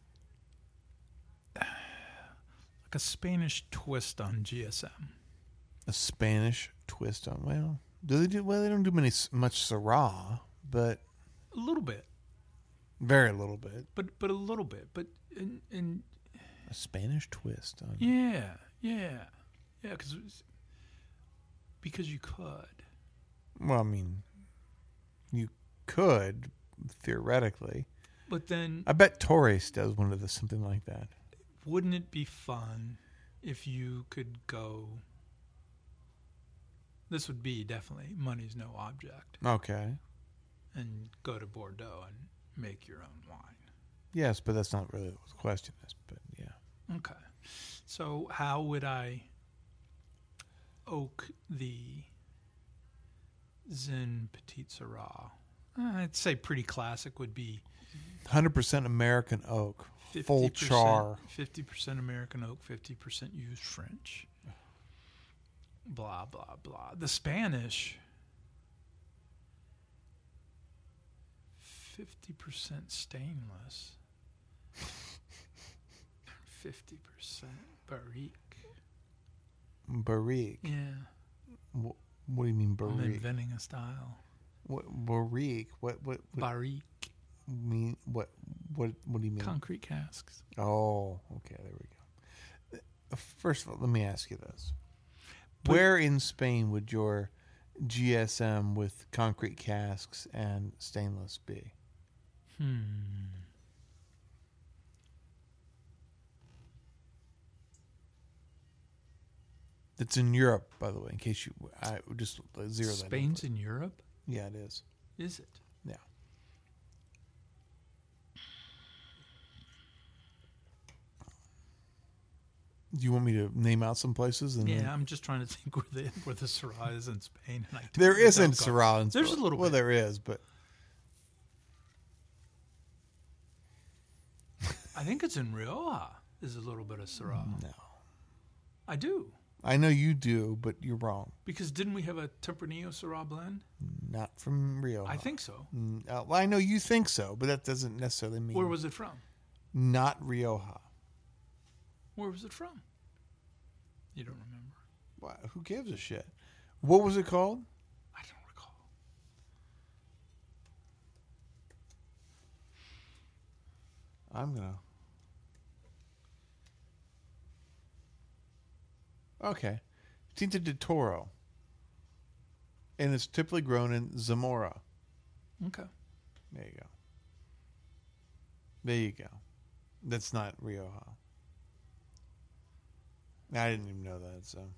Speaker 2: like a Spanish twist on G S M.
Speaker 1: A Spanish twist on. Well, do they do? Well, they don't do many much Syrah, but
Speaker 2: A little bit,
Speaker 1: very little bit.
Speaker 2: but but a little bit. But and, and
Speaker 1: A Spanish twist. On...
Speaker 2: Yeah, yeah, yeah. Because because you could.
Speaker 1: Well, I mean, you could theoretically,
Speaker 2: but then
Speaker 1: I bet Torres does one of the something like that.
Speaker 2: Wouldn't it be fun if you could go? This would be definitely money's no object.
Speaker 1: Okay.
Speaker 2: And go to Bordeaux and make your own wine.
Speaker 1: Yes, but that's not really what the question is. But yeah.
Speaker 2: Okay. So how would I oak the Zin Petit Syrah? Uh, I'd say pretty classic would be
Speaker 1: one hundred percent American oak, full char.
Speaker 2: fifty percent American oak, fifty percent used French. Blah, blah, blah. The Spanish, fifty percent stainless, fifty percent barrique.
Speaker 1: Barrique?
Speaker 2: Yeah.
Speaker 1: What, what do you mean barrique?
Speaker 2: I'm inventing a style.
Speaker 1: What barrique? What what, what
Speaker 2: barrique?
Speaker 1: Mean what? What what do you mean?
Speaker 2: Concrete casks.
Speaker 1: Oh, okay. There we go. First of all, let me ask you this: but, where in Spain would your G S M with concrete casks and stainless be?
Speaker 2: Hmm.
Speaker 1: It's in Europe, by the way. In case you, I just zero that.
Speaker 2: Spain's in Europe.
Speaker 1: Yeah, it is.
Speaker 2: Is it?
Speaker 1: Yeah. Do you want me to name out some places? And
Speaker 2: yeah,
Speaker 1: then...
Speaker 2: I'm just trying to think where the where the Syrah is in Spain. And I
Speaker 1: there isn't Syrah in Spain.
Speaker 2: There's a little
Speaker 1: well,
Speaker 2: bit.
Speaker 1: there is, but
Speaker 2: I think it's in Rioja. There's a little bit of Syrah.
Speaker 1: No,
Speaker 2: I do.
Speaker 1: I know you do, but you're wrong.
Speaker 2: Because didn't we have a Tempranillo Syrah blend?
Speaker 1: Not from Rioja.
Speaker 2: I think so.
Speaker 1: Uh, well, I know you think so, but that doesn't necessarily mean.
Speaker 2: Where was it from?
Speaker 1: Not Rioja.
Speaker 2: Where was it from? You don't remember.
Speaker 1: Well, who gives a shit? What was it called?
Speaker 2: I don't recall.
Speaker 1: I'm gonna. Okay, Tinta de Toro, and it's typically grown in Zamora.
Speaker 2: Okay.
Speaker 1: There you go. There you go. That's not Rioja. I didn't even know that. So,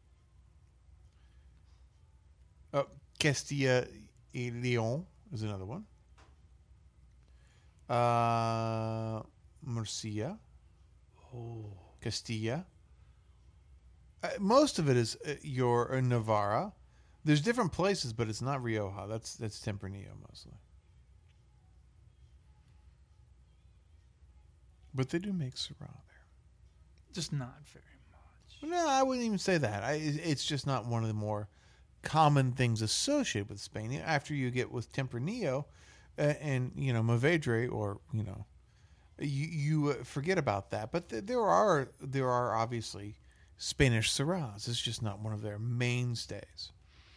Speaker 1: oh, Castilla y León is another one. Uh, Murcia,
Speaker 2: Oh,
Speaker 1: Castilla. Uh, most of it is uh, your uh, Navarra. There's different places, but it's not Rioja. That's that's Tempranillo mostly. But they do make Syrah there.
Speaker 2: just not very much.
Speaker 1: No, I wouldn't even say that. I, it's just not one of the more common things associated with Spain. After you get with Tempranillo uh, and, you know, Mourvedre, or, you know, you, you uh, forget about that. But th- there are there are obviously Spanish Syrahs. It's just not one of their mainstays.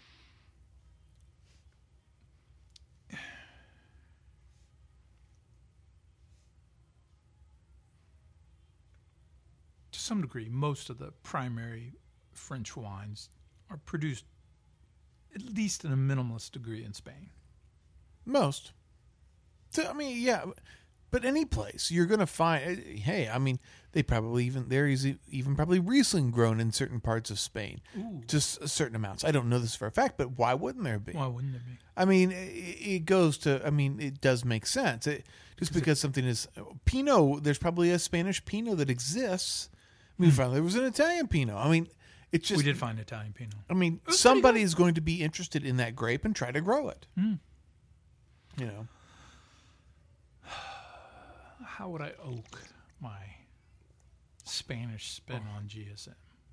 Speaker 2: To some degree, most of the primary French wines are produced at least in a minimalist degree in Spain.
Speaker 1: Most. So, I mean, yeah, but any place you're going to find. Hey, I mean, they probably even there is even probably Riesling grown in certain parts of Spain,
Speaker 2: Ooh.
Speaker 1: just certain amounts. I don't know this for a fact, but why wouldn't there be?
Speaker 2: Why wouldn't there be?
Speaker 1: I mean, it, it goes to. I mean, it does make sense. It, just because something is Pinot, there's probably a Spanish Pinot that exists. I mean, finally, there was an Italian Pinot. I mean, it's just
Speaker 2: We did find Italian Pinot.
Speaker 1: I mean,
Speaker 2: was
Speaker 1: somebody is going to be interested in that grape and try to grow it.
Speaker 2: Mm.
Speaker 1: You know.
Speaker 2: How would I oak my Spanish spin on G S M?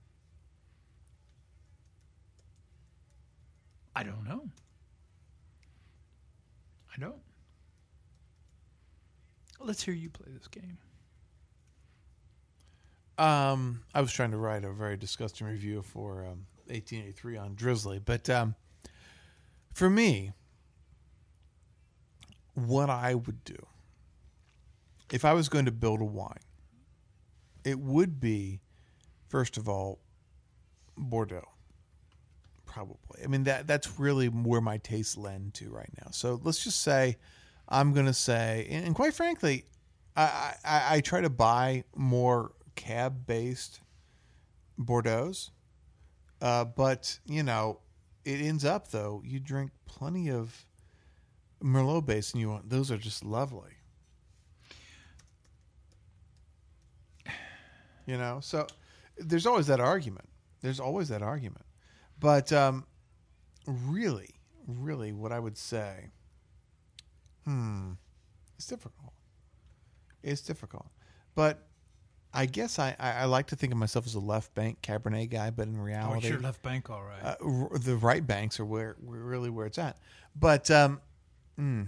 Speaker 2: I don't know. I don't. Let's hear you play this game.
Speaker 1: Um, I was trying to write a very disgusting review for um, eighteen eighty-three on Drizzly, but um, for me, what I would do if I was going to build a wine, it would be, first of all, Bordeaux. Probably. I mean, that that's really where my tastes lend to right now. So let's just say I'm going to say, and quite frankly, I, I, I try to buy more cab-based Bordeaux's. Uh, but, you know, it ends up, though, you drink plenty of Merlot-based, and you want, those are just lovely. You know, so there's always that argument. There's always that argument. But um, really, really what I would say, hmm, it's difficult. It's difficult. But I guess I, I, I like to think of myself as a left bank Cabernet guy, but in reality...
Speaker 2: Oh, you're left bank, all right.
Speaker 1: Uh, r- the right banks are where, where really where it's at. But um, mm,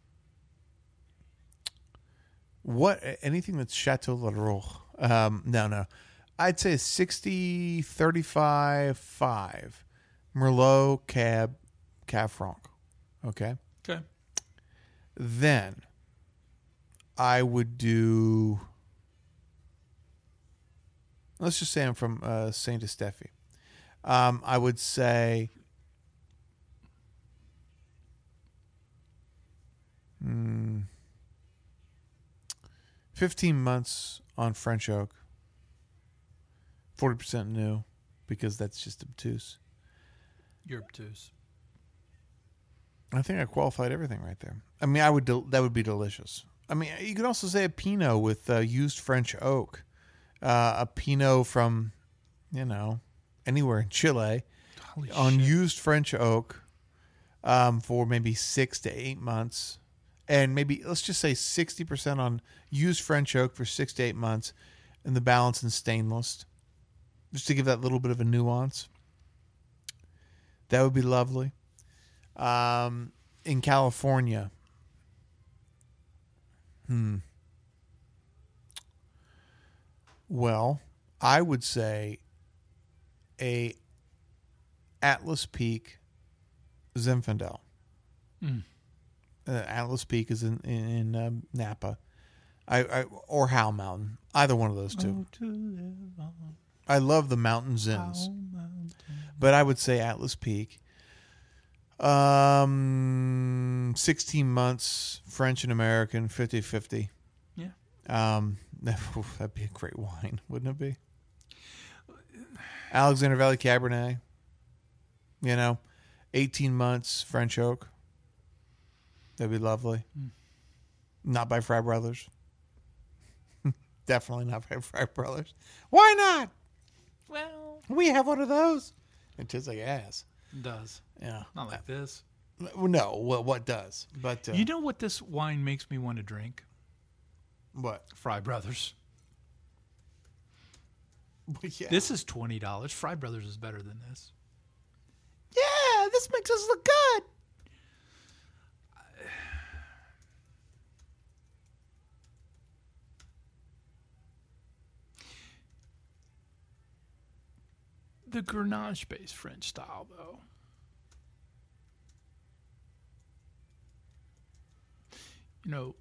Speaker 1: what anything that's Chateau Laroux, um, no, no. I'd say sixty, thirty-five, five. Merlot, Cab, Cab Franc. Okay?
Speaker 2: Okay.
Speaker 1: Then I would do... Let's just say I'm from uh, Saint Estèphe. Um, I would say... Mm, fifteen months on French oak. forty percent new, because that's just obtuse.
Speaker 2: You're obtuse.
Speaker 1: I think I qualified everything right there. I mean, I would del- that would be delicious. I mean, you could also say a Pinot with uh, used French oak. Uh, a Pinot from, you know, anywhere in Chile.
Speaker 2: Holy
Speaker 1: on
Speaker 2: shit.
Speaker 1: used French oak um, for maybe six to eight months. And maybe, let's just say sixty percent on used French oak for six to eight months, and the balance in stainless, just to give that little bit of a nuance. That would be lovely. Um, in California, hmm. Well, I would say a Atlas Peak Zinfandel.
Speaker 2: Mm.
Speaker 1: Uh, Atlas Peak is in in, in um, Napa, I, I or Howell Mountain. Either one of those two.
Speaker 2: Oh, to live on
Speaker 1: I love the mountain zins,
Speaker 2: Howell Mountain.
Speaker 1: but I would say Atlas Peak. Um, sixteen months, French and American, fifty-fifty.
Speaker 2: Yeah.
Speaker 1: Um, that'd be a great wine, wouldn't it be? Alexander Valley Cabernet. You know, eighteen months, French oak. That'd be lovely.
Speaker 2: Mm.
Speaker 1: Not by Fry Brothers. Definitely not by Fry Brothers. Why not?
Speaker 2: Well,
Speaker 1: We have one of those. It tastes like ass.
Speaker 2: it does.
Speaker 1: Yeah.
Speaker 2: Not like this.
Speaker 1: No, what what does? But uh,
Speaker 2: You know what this wine makes me want to drink?
Speaker 1: what?
Speaker 2: Fry Brothers.
Speaker 1: Yeah.
Speaker 2: This is twenty dollars. Fry Brothers is better than this.
Speaker 1: Yeah, this makes us look good.
Speaker 2: The Grenache-based French style, though. You know,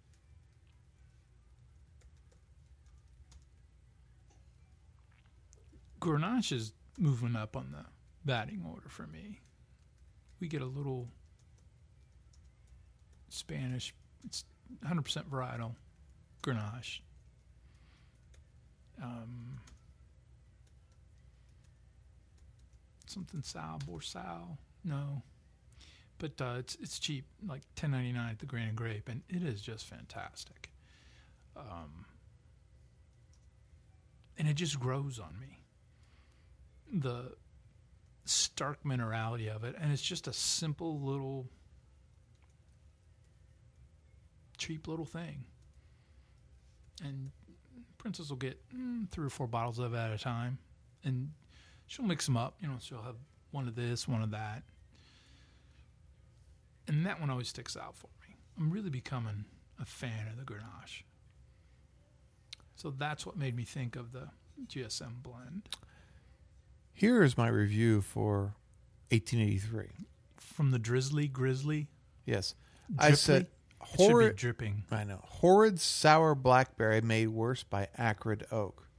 Speaker 2: Grenache is moving up on the batting order for me. We get a little Spanish, it's one hundred percent varietal Grenache. Um, something Sal, Borsal, no. But uh, it's it's cheap, like ten ninety-nine at the Grain and Grape, and it is just fantastic. Um, and it just grows on me. The stark minerality of it, and it's just a simple little, cheap little thing. And Princess will get mm, three or four bottles of it at a time, and she'll mix them up. You know, she'll have one of this, one of that. And that one always sticks out for me. I'm really becoming a fan of the Grenache. So that's what made me think of the G S M blend.
Speaker 1: Here is my review for eighteen eighty-three.
Speaker 2: From the Drizzly Grizzly.
Speaker 1: Yes.
Speaker 2: Dripply?
Speaker 1: I said
Speaker 2: It should be
Speaker 1: horrid,
Speaker 2: dripping.
Speaker 1: I know. Horrid sour blackberry made worse by acrid oak.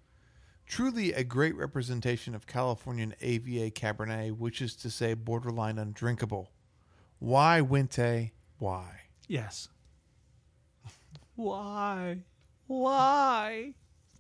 Speaker 1: Truly a great representation of Californian A V A Cabernet, which is to say borderline undrinkable. Why, Wente? Why?
Speaker 2: Yes. Why? Why?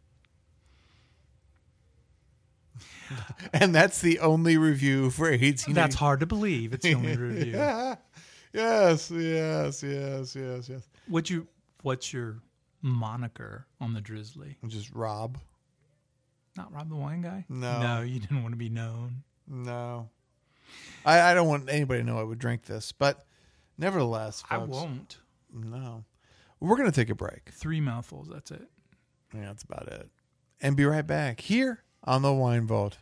Speaker 1: And that's the only review for eighteen.
Speaker 2: That's hard to believe. It's the only review.
Speaker 1: Yeah. Yes, yes, yes, yes, yes.
Speaker 2: What you? What's your moniker on the Drizzly?
Speaker 1: Just Rob.
Speaker 2: Not Rob the wine guy?
Speaker 1: No.
Speaker 2: No, you didn't want to be known.
Speaker 1: No. I, I don't want anybody to know I would drink this, but nevertheless, folks,
Speaker 2: I won't.
Speaker 1: No. We're going to take a break.
Speaker 2: Three mouthfuls, that's it.
Speaker 1: Yeah, that's about it. And be right back here on the Wine Vault.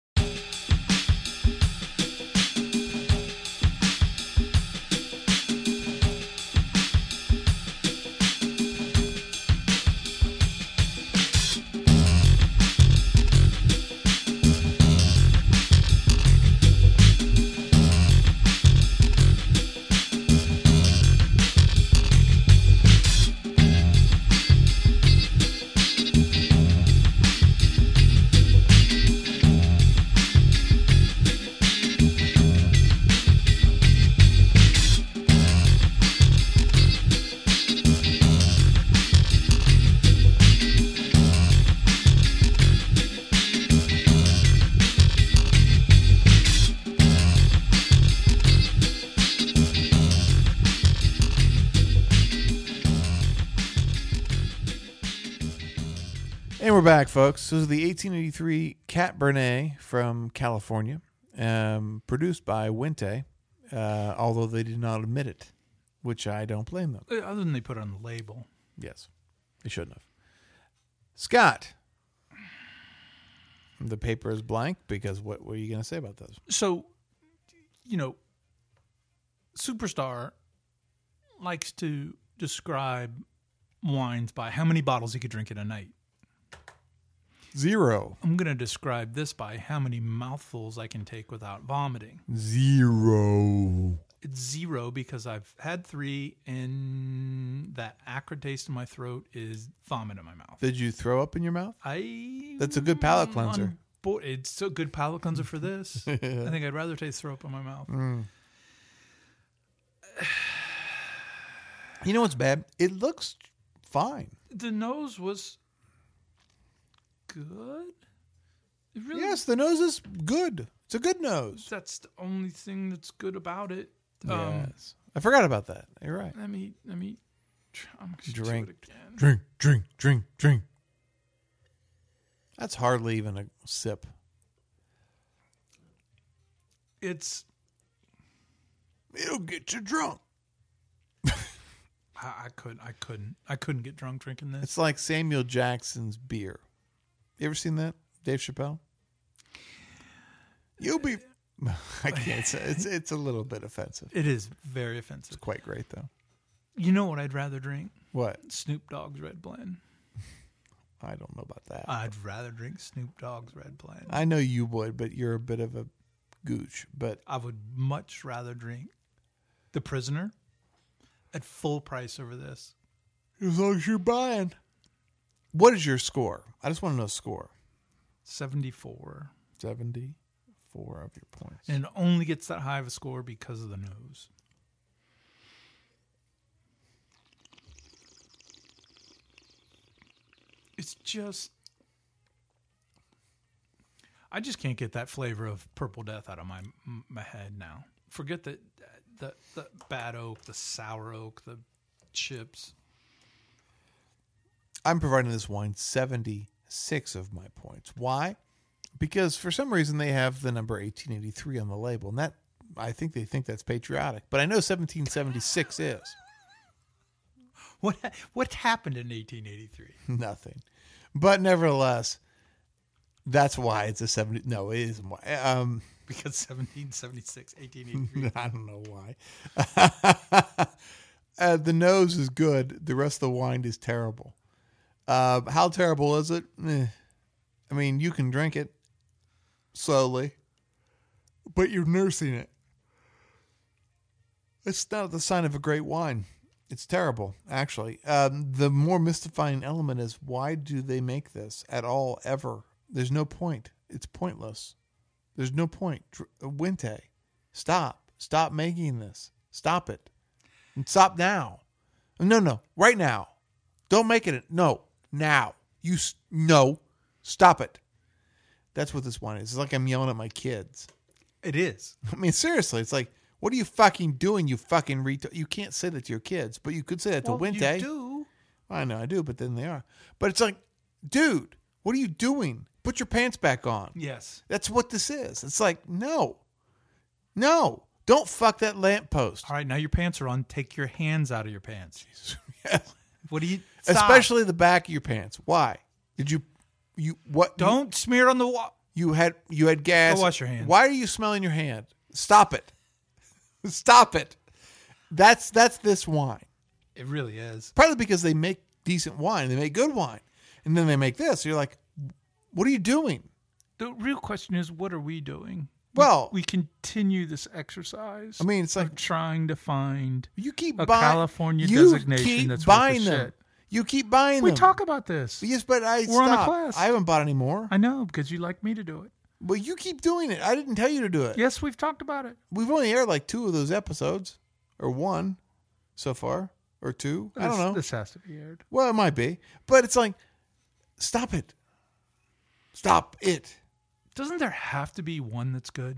Speaker 1: And we're back, folks. This is the eighteen eighty-three Cabernet from California, um, produced by Wente, uh, although they did not admit it, which I don't blame them.
Speaker 2: Other than they put it on the label.
Speaker 1: Yes, they shouldn't have. Scott, the paper is blank because what were you going to say about those?
Speaker 2: So, you know, Superstar likes to describe wines by how many bottles he could drink in a night.
Speaker 1: Zero.
Speaker 2: I'm going to describe this by how many mouthfuls I can take without vomiting.
Speaker 1: Zero.
Speaker 2: It's zero because I've had three, and that acrid taste in my throat is vomit in my mouth.
Speaker 1: Did you throw up in your mouth?
Speaker 2: I.
Speaker 1: That's a good palate cleanser.
Speaker 2: Bo- it's a good palate cleanser for this. I think I'd rather taste throw up in my mouth.
Speaker 1: Mm. You know what's bad? It looks fine.
Speaker 2: The nose was good. It really,
Speaker 1: Yes, the nose is good. It's a good nose.
Speaker 2: That's the only thing that's good about it. Um,
Speaker 1: Yes. I forgot about that. You're right.
Speaker 2: Let me, let me, I'm gonna
Speaker 1: Drink.
Speaker 2: do it again.
Speaker 1: Drink, drink, drink, drink. That's hardly even a sip.
Speaker 2: It's,
Speaker 1: It'll get you drunk.
Speaker 2: I, I couldn't, I couldn't, I couldn't get drunk drinking this.
Speaker 1: It's like Samuel Jackson's beer. You ever seen that, Dave Chappelle? You'll be... I can't say. It's, it's a little bit offensive.
Speaker 2: It is very
Speaker 1: It's
Speaker 2: offensive.
Speaker 1: quite great, though.
Speaker 2: You know what I'd rather drink?
Speaker 1: What?
Speaker 2: Snoop Dogg's Red Blend.
Speaker 1: I don't know about that.
Speaker 2: I'd rather drink Snoop Dogg's Red Blend.
Speaker 1: I know you would, but you're a bit of a gooch. But
Speaker 2: I would much rather drink The Prisoner at full price over this.
Speaker 1: as long as you're buying. What is your score? I just want to know score.
Speaker 2: seventy-four.
Speaker 1: seventy-four of your points.
Speaker 2: And it only gets that high of a score because of the nose. It's just... I just can't get that flavor of Purple Death out of my my head now. Forget the, the, the bad oak, the sour oak, the chips.
Speaker 1: I'm providing this wine seventy-six of my points. Why? Because for some reason they have the number eighteen eighty-three on the label, and that I think they think that's patriotic. But I know seventeen seventy-six is.
Speaker 2: What what happened in eighteen eighty-three?
Speaker 1: Nothing. But nevertheless, that's why it's a seventy. No, it isn't why. Um,
Speaker 2: Because seventeen seventy-six, eighteen eighty-three.
Speaker 1: I don't know why. uh, the nose is good. The rest of the wine is terrible. Uh, how terrible is it? Eh. I mean, you can drink it slowly, but you're nursing it. It's not the sign of a great wine. It's terrible, actually. Um, the more mystifying element is, why do they make this at all, ever? There's no point. It's pointless. There's no point. Dr- Wente, stop. Stop making this. Stop it. And stop now. No, no. Right now. Don't make it. No. Now. You s- no. Stop it. That's what this one is. It's like I'm yelling at my kids.
Speaker 2: It is.
Speaker 1: I mean, seriously, it's like, what are you fucking doing, you fucking retard? You can't say that to your kids, but you could say that
Speaker 2: Well,
Speaker 1: to Wente.
Speaker 2: you do.
Speaker 1: I know, I do, but then they are. But it's like, dude, what are you doing? Put your pants back on.
Speaker 2: Yes.
Speaker 1: That's what this is. It's like, no. No. Don't fuck that lamppost.
Speaker 2: All right, now your pants are on. Take your hands out of your pants. What do you... Stop.
Speaker 1: Especially the back of your pants. Why? Did you... You what?
Speaker 2: Don't
Speaker 1: you,
Speaker 2: smear on the wall.
Speaker 1: You had you had gas.
Speaker 2: Go wash your hands.
Speaker 1: Why are you smelling your hand? Stop it. Stop it. That's that's this wine.
Speaker 2: It really is.
Speaker 1: Partly because they make decent wine. They make good wine. And then they make this. You're like, what are you doing?
Speaker 2: The real question is, what are we doing?
Speaker 1: Well,
Speaker 2: we, we continue this exercise.
Speaker 1: I mean, it's like
Speaker 2: of trying to find
Speaker 1: you keep
Speaker 2: a
Speaker 1: buying,
Speaker 2: California
Speaker 1: you
Speaker 2: designation
Speaker 1: keep
Speaker 2: that's
Speaker 1: buying
Speaker 2: worth the
Speaker 1: them.
Speaker 2: shit.
Speaker 1: You keep buying
Speaker 2: We
Speaker 1: them.
Speaker 2: talk about this.
Speaker 1: Yes, but I
Speaker 2: We're on a
Speaker 1: stop.
Speaker 2: quest.
Speaker 1: I haven't bought any more.
Speaker 2: I know, because you like me to do it.
Speaker 1: Well, you keep doing it. I didn't tell you to do it.
Speaker 2: Yes, we've talked about it.
Speaker 1: We've only aired like two of those episodes, or one so far, or two. I don't
Speaker 2: This-
Speaker 1: know.
Speaker 2: This has to be aired.
Speaker 1: Well, it might be, but it's like, stop it. Stop it.
Speaker 2: Doesn't there have to be one that's good?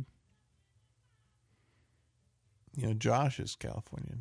Speaker 1: You know, Josh is Californian.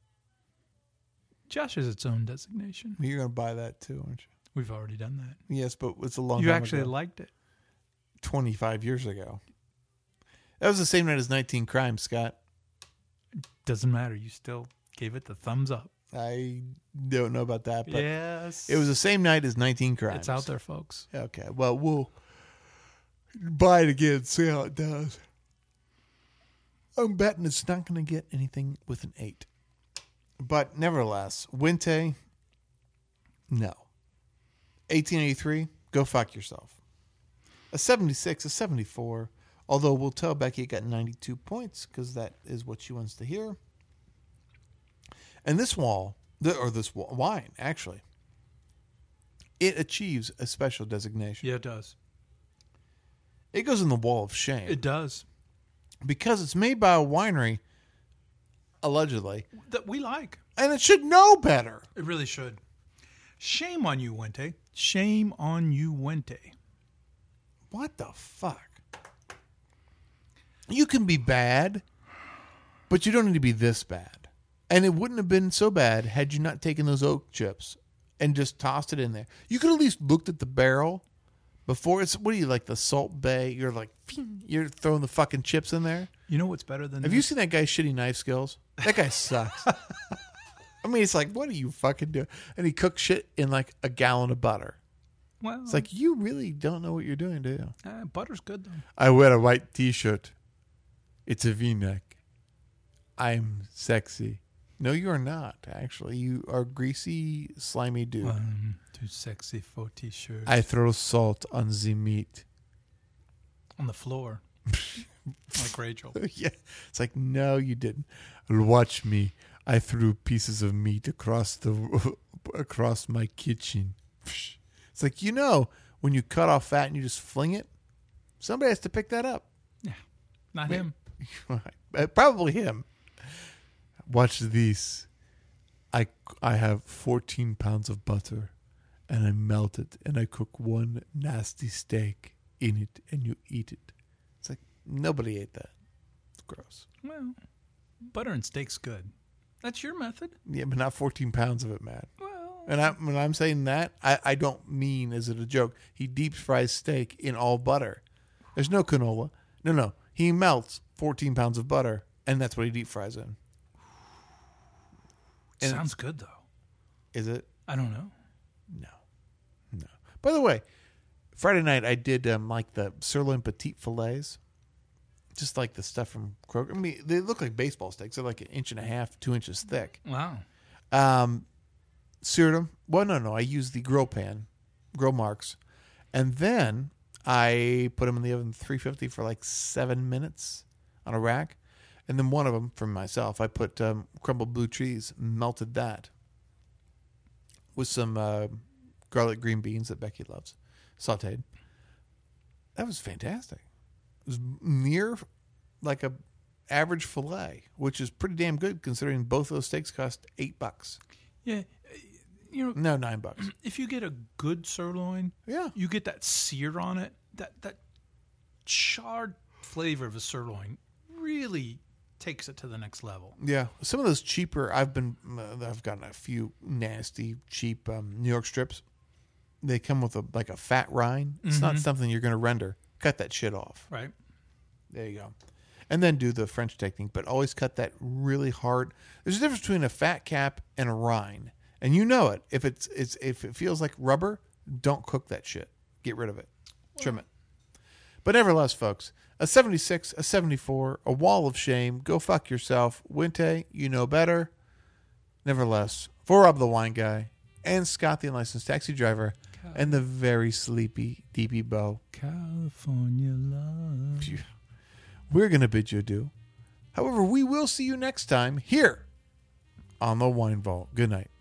Speaker 2: Josh has its own designation.
Speaker 1: You're going to buy that too, aren't you?
Speaker 2: We've already done that.
Speaker 1: Yes, but it's a long
Speaker 2: You
Speaker 1: time
Speaker 2: actually
Speaker 1: ago.
Speaker 2: liked it.
Speaker 1: twenty-five years ago. That was the same night as nineteen Crimes, Scott.
Speaker 2: Doesn't matter. You still gave it the thumbs up.
Speaker 1: I don't know about that, but
Speaker 2: Yes.
Speaker 1: it was the same night as nineteen Crimes.
Speaker 2: It's out there, folks.
Speaker 1: Okay, well, we'll buy it again, see how it does. I'm betting it's not going to get anything with an eight. But nevertheless, Wente, no. eighteen eighty-three, go fuck yourself. A seventy-six, a seventy-four, although we'll tell Becky it got ninety-two points because that is what she wants to hear. And this wall, or this wine, actually, it achieves a special designation.
Speaker 2: Yeah, it does.
Speaker 1: It goes in the wall of shame.
Speaker 2: It does.
Speaker 1: Because it's made by a winery, allegedly.
Speaker 2: That we like.
Speaker 1: And it should know better.
Speaker 2: It really should. Shame on you, Wente. Shame on you, Wente.
Speaker 1: What the fuck? You can be bad, but you don't need to be this bad. And it wouldn't have been so bad had you not taken those oak chips and just tossed it in there. You could at least looked at the barrel before. It's what are you, like the Salt Bay? You're like, you're throwing the fucking chips in there.
Speaker 2: You know what's better than
Speaker 1: Have
Speaker 2: this?
Speaker 1: you seen that guy's shitty knife skills? That guy sucks. I mean, it's like, what are you fucking doing? And he cooks shit in like a gallon of butter.
Speaker 2: Well,
Speaker 1: It's like, you really don't know what you're doing, do you?
Speaker 2: uh, butter's good, though.
Speaker 1: I wear a white t-shirt. It's a V-neck. I'm sexy. No, you are not, actually. You are a greasy, slimy dude.
Speaker 2: Um, too sexy for t-shirts.
Speaker 1: I throw salt on the meat.
Speaker 2: On the floor. Like Rachel.
Speaker 1: Yeah. It's like, no, you didn't. Watch me. I threw pieces of meat across the across my kitchen. It's like, you know, when you cut off fat and you just fling it, somebody has to pick that up.
Speaker 2: Yeah. Not him.
Speaker 1: Probably him. Watch this. I, I have fourteen pounds of butter, and I melt it, and I cook one nasty steak in it, and you eat it. It's like, nobody ate that. It's gross.
Speaker 2: Well, butter and steak's good. That's your method.
Speaker 1: Yeah, but not fourteen pounds of it, Matt.
Speaker 2: Well,
Speaker 1: And I, when I'm saying that, I, I don't mean as it a joke. He deep fries steak in all butter. There's no canola. No, no. He melts fourteen pounds of butter, and that's what he deep fries in. And
Speaker 2: sounds good, though.
Speaker 1: Is it?
Speaker 2: I don't know.
Speaker 1: No. No. By the way, Friday night I did um, like the sirloin petite fillets. Just like the stuff from Kroger. I mean, they look like baseball sticks. They're like an inch and a half, two inches thick.
Speaker 2: Wow.
Speaker 1: Um, seared them. Well, no, no. I used the grill pan, grill marks. And then I put them in the oven three fifty for like seven minutes on a rack. And then one of them, for myself, I put um, crumbled blue cheese, melted that with some uh, garlic green beans that Becky loves, sauteed. That was fantastic. It was near like a average fillet, which is pretty damn good considering both those steaks cost eight bucks.
Speaker 2: Yeah, you know,
Speaker 1: No, nine bucks.
Speaker 2: if you get a good sirloin,
Speaker 1: Yeah.
Speaker 2: you get that sear on it. That that charred flavor of a sirloin really takes it to the next level.
Speaker 1: Yeah, some of those cheaper. I've been. Uh, I've gotten a few nasty, cheap um, New York strips. They come with a like a fat rind. It's not something you're going to render. Cut that shit off.
Speaker 2: Right.
Speaker 1: There you go. And then do the French technique, but always cut that really hard. There's a difference between a fat cap and a rind, and you know it. If it's it's if it feels like rubber, don't cook that shit. Get rid of it. Trim it. But nevertheless, folks, a seventy-six, a seventy-four, a wall of shame. Go fuck yourself. Winte, you know better. Nevertheless, for Rob the Wine Guy and Scott the Unlicensed Taxi Driver and the very sleepy D B Bo,
Speaker 2: California love.
Speaker 1: we're going to bid you adieu. However, we will see you next time here on the Wine Vault. Good night.